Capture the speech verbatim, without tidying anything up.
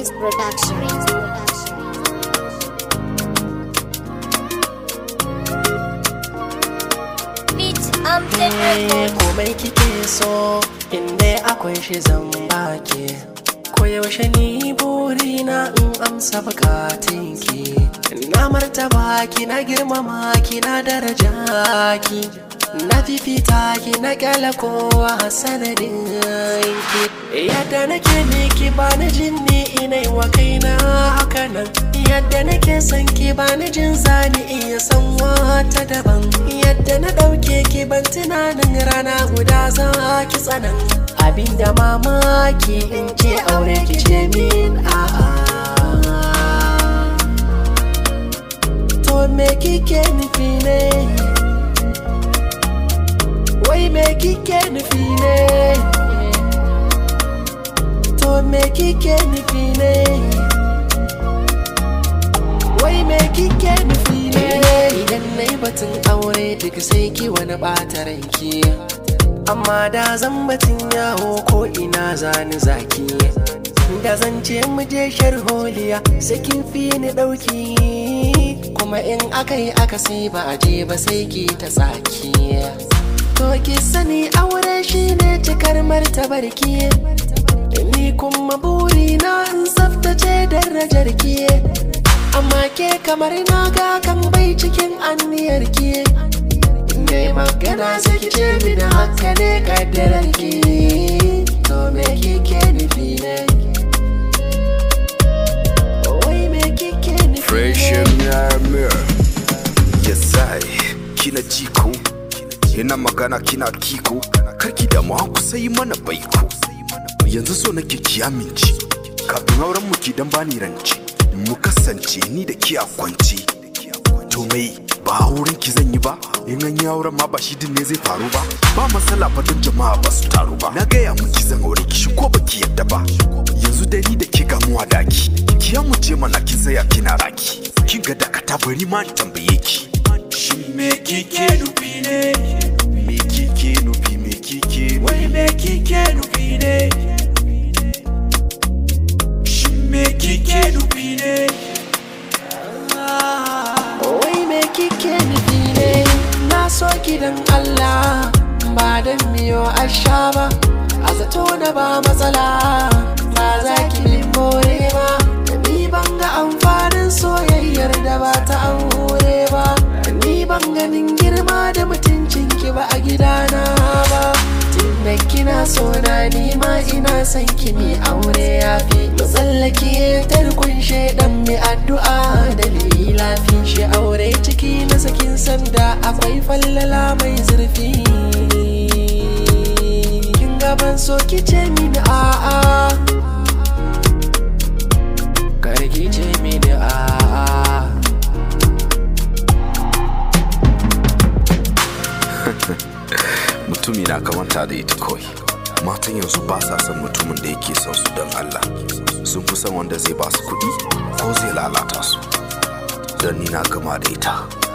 Prince Production. Prince Production. Beat Amten Records. Komai kike so inda akwai shi zan baki. Koyaushe ni burina in amsa bukatunki. Na martaba ki, na girmama ki, na daraja ki. Na fifita ki, na kyala kowa sanadin ki. Yadda nake miki bani jin ni inai wa kaina hakanan. Yadda nake son ki bani jin zani iya san wata daban. Yadda na dauke ki ban tunanin rana guda za ki tsanan. Abinda mamaki in ce aure ki ce min a'a. To me kike nufi ne? Wai me kike nufi ne? To me kike nufi ne? Wai me kike nufi ne? Idan nayi batun aure duk sai ki wani bata ranki. Amma da zan batun yawo ko ina zani zaki. Da zan ce mu je sharholiya sai kin fi ni dauki. Kuma in akai aka sai ba a je ba sai ki ta tsaki. To ki sani aure shine cikar martabarki. Ni kuma burina in tsaftace darajar ki. Amma ke kamar na ga kan bai cikin anniyarki. Nai magana sai ki ce mini haka ne kaddararki. To me kike nufi ne? Wai me kike nufi ne? Fresh mirror. Yes I kina jiko. Ina magana kina kiko. Karki da mu ku sai mana baiko. Yanzu so nake ki aminci. Kafin auren mu ki dan bani rance. Mu kasance ni da ki a kwance. To mai ba auren ki zan yi ba. In an yi auren ma ba shi din ne zai faru ba. Ba masala fa don jama'a ba su taru ba. Na gaya miki zan aure ki shi ko baki yadda ba. Yanzu dai ni da ke gamuwa da ki. Ki mu je mana kin tsaya kina raki. Kin ga da ka ta bari ma in tambaye ki. Shin me kike nufi ne? Me kike nufi me kike? Wai me kike nufi ne? Shin me kike nufi ne? Wai me kike nufi ne? Na so gidan Allah ba dan miyo asha ba. A zato na ba matsala ba za ki min more ba. Ni ban ga amfanin soyayyar da ba ta aure ba. Ni ban ganin girma da mutuncin ki ba a gidana ba. Tunda kina so na ni ma ina son ki mi aure yafi. Mu tsallake tarkon shedan mi addu'a da lilafi. Shi aure ciki na sakin sanda akwai fallala mai zurfi. Kin gaban so ki ce mini a'a. Kar ki ce mini a'a. Mutumi na kamanta da ita kawai. Matan yanzu ba sa son mutumin da yake son su don Allah. Sun fi son wanda zai ba su kuɗi ko zai lalata su. Don ni na gama da ita.